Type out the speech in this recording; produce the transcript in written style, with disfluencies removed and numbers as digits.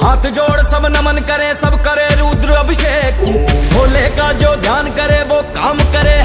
हाथ जोड़ सब नमन करे, सब करे रुद्र अभिषेक। भोले का जो ध्यान करे वो काम करे